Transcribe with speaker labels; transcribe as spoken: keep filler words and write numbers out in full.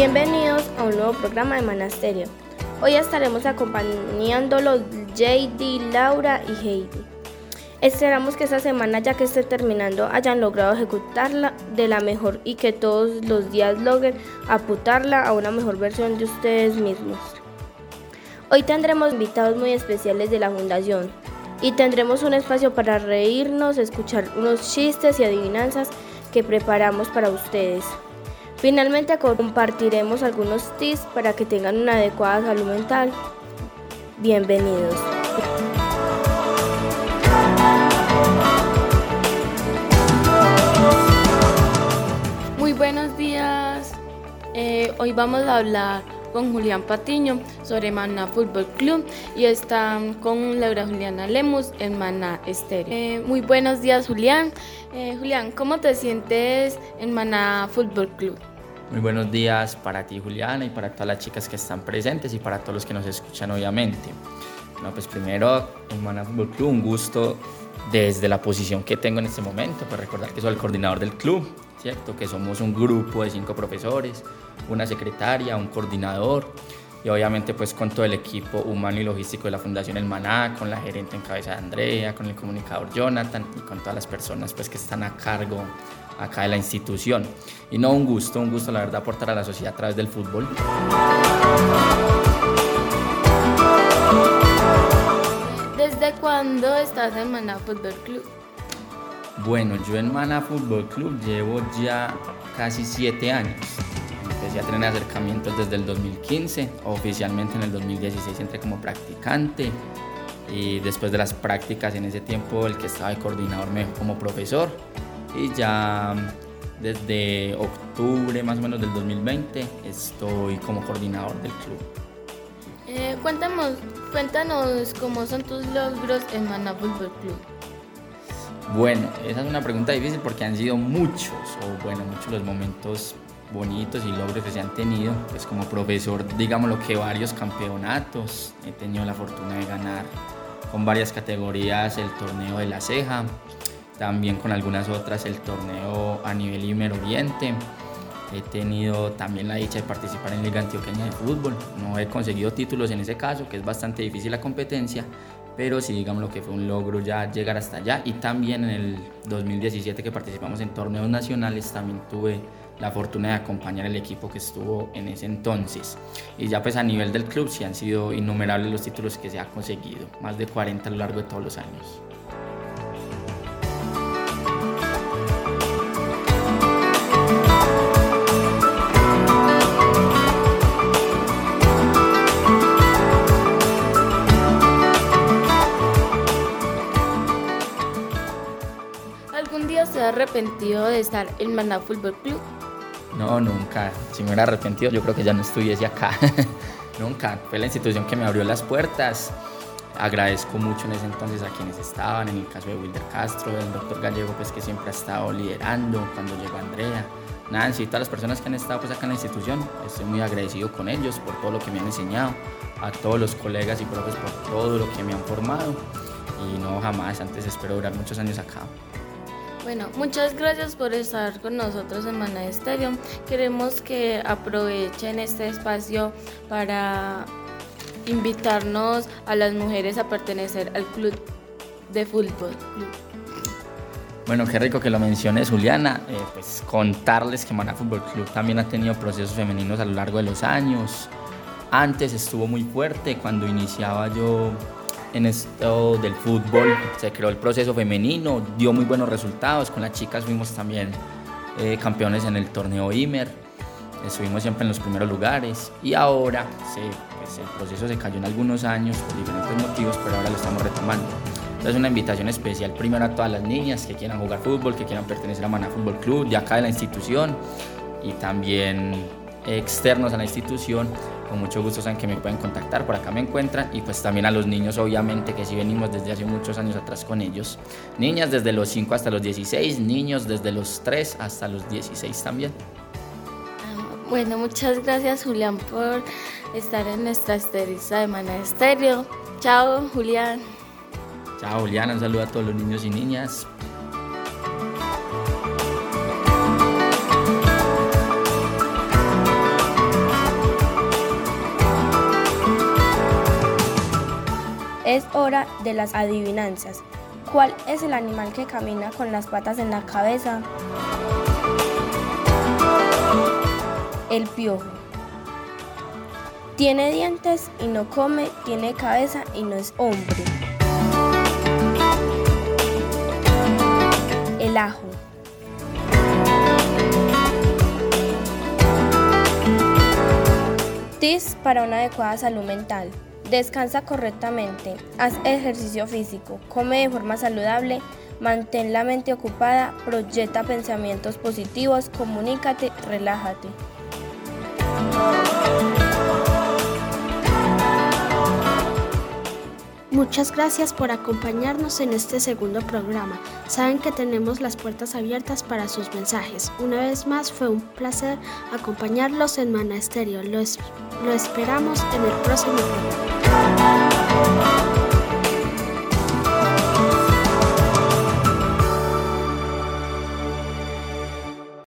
Speaker 1: Bienvenidos a un nuevo programa de Maná Estéreo. Hoy estaremos acompañándolos J D, Laura y Heidi. Esperamos que esta semana, ya que esté terminando, hayan logrado ejecutarla de la mejor y que todos los días logren apuntarla a una mejor versión de ustedes mismos. Hoy tendremos invitados muy especiales de la Fundación y tendremos un espacio para reírnos, escuchar unos chistes y adivinanzas que preparamos para ustedes. Finalmente compartiremos algunos tips para que tengan una adecuada salud mental. Bienvenidos.
Speaker 2: Muy buenos días. Eh, hoy vamos a hablar con Julián Patiño sobre Maná Fútbol Club y está con Laura Juliana Lemus en Maná Estéreo. Eh, muy buenos días, Julián. Eh, Julián, ¿cómo te sientes en Maná Fútbol Club?
Speaker 3: Muy buenos días para ti, Juliana, y para todas las chicas que están presentes y para todos los que nos escuchan, obviamente. No, pues primero, en Maná Fútbol Club, un gusto desde la posición que tengo en este momento, pues recordar que soy el coordinador del club, ¿cierto? Que somos un grupo de cinco profesores, una secretaria, un coordinador y obviamente pues con todo el equipo humano y logístico de la Fundación El Maná, con la gerente en cabeza de Andrea, con el comunicador Jonathan y con todas las personas pues que están a cargo acá de la institución. Y no, un gusto, un gusto la verdad aportar a la sociedad a través del fútbol.
Speaker 2: ¿Desde cuándo estás en Maná Fútbol Club?
Speaker 3: Bueno, yo en Maná Fútbol Club llevo ya casi siete años. Empecé a tener acercamientos desde el dos mil quince, oficialmente en el dos mil dieciséis entré como practicante y después de las prácticas en ese tiempo el que estaba de coordinador me dejó como profesor y ya desde octubre más o menos del dos mil veinte estoy como coordinador del club.
Speaker 2: Eh, cuéntanos, cuéntanos cómo son tus logros en Maná Fútbol Club.
Speaker 3: Bueno, esa es una pregunta difícil porque han sido muchos, o bueno, muchos los momentos bonitos y logros que se han tenido. Pues como profesor, digamos lo que varios campeonatos, he tenido la fortuna de ganar con varias categorías el torneo de La Ceja, también con algunas otras el torneo a nivel Imer Oriente. He tenido también la dicha de participar en Liga Antioqueña de Fútbol. No he conseguido títulos en ese caso, que es bastante difícil la competencia, pero sí, digamos lo que fue un logro ya llegar hasta allá. Y también en el dos mil diecisiete que participamos en torneos nacionales, también tuve la fortuna de acompañar el equipo que estuvo en ese entonces. Y ya pues a nivel del club sí han sido innumerables los títulos que se han conseguido, más de cuarenta a lo largo de todos los años.
Speaker 2: ¿Algún día se ha arrepentido de estar en Maná Fútbol Club?
Speaker 3: No, nunca. Si me hubiera arrepentido, yo creo que ya no estuviese acá. Nunca. Fue la institución que me abrió las puertas. Agradezco mucho en ese entonces a quienes estaban, en el caso de Wilder Castro, del doctor Gallego, pues que siempre ha estado liderando, cuando llegó Andrea, Nancy, todas las personas que han estado pues acá en la institución. Estoy muy agradecido con ellos por todo lo que me han enseñado, a todos los colegas y profes por todo lo que me han formado. Y no, jamás, antes espero durar muchos años acá.
Speaker 2: Bueno, muchas gracias por estar con nosotros en Maná Estéreo. Queremos que aprovechen este espacio para invitarnos a las mujeres a pertenecer al club de fútbol.
Speaker 3: Bueno, qué rico que lo menciones, Juliana. Eh, pues contarles que Maná Fútbol Club también ha tenido procesos femeninos a lo largo de los años. Antes estuvo muy fuerte cuando iniciaba yo en esto del fútbol, se creó el proceso femenino, dio muy buenos resultados, con las chicas fuimos también eh, campeones en el torneo Imer, estuvimos siempre en los primeros lugares y ahora se, pues el proceso se cayó en algunos años por diferentes motivos, pero ahora lo estamos retomando. Entonces una invitación especial primero a todas las niñas que quieran jugar fútbol, que quieran pertenecer a Maná Fútbol Club, de acá de la institución y también externos a la institución. Con mucho gusto saben que me pueden contactar, por acá me encuentran y pues también a los niños obviamente que sí venimos desde hace muchos años atrás con ellos. Niñas desde los cinco hasta los dieciséis, niños desde los tres hasta los dieciséis también.
Speaker 2: Bueno, muchas gracias Julián por estar en nuestra esterista de Maná Estéreo. Chao Julián.
Speaker 3: Chao Juliana, un saludo a todos los niños y niñas.
Speaker 1: Es hora de las adivinanzas. ¿Cuál es el animal que camina con las patas en la cabeza? El piojo. Tiene dientes y no come, tiene cabeza y no es hombre. El ajo. Tips para una adecuada salud mental. Descansa correctamente, haz ejercicio físico, come de forma saludable, mantén la mente ocupada, proyecta pensamientos positivos, comunícate, relájate.
Speaker 4: Muchas gracias por acompañarnos en este segundo programa. Saben que tenemos las puertas abiertas para sus mensajes. Una vez más, fue un placer acompañarlos en Maná Estéreo. Lo, es- lo esperamos en el próximo programa.